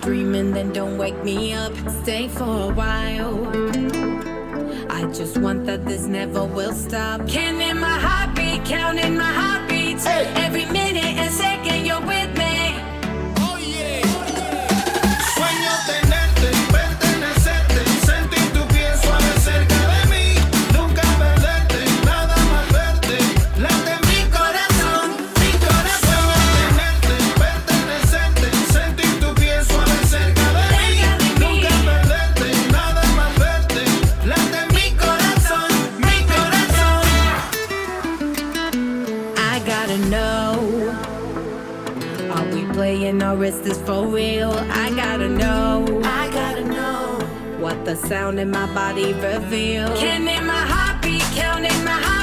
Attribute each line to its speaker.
Speaker 1: dreaming, then don't wake me up. Stay for a while. I just want that this never will stop. Counting my heartbeat, counting my heartbeats. Hey. Every minute and second you're with me.
Speaker 2: Oh yeah. Sueño tenerte, pertenecerte, sentir tu piel suave cerca de mí. Nunca perderte, nada más verte. Late mi corazón, mi corazón. Sueño tenerte, pertenecerte, sentir tu piel suave cerca de mí. Nunca perderte, nada más verte. Late mi corazón, mi corazón.
Speaker 1: I gotta know, are we playing or is this for real? I gotta know what the sound in my body reveals. Counting my heartbeat, counting my heartbeat.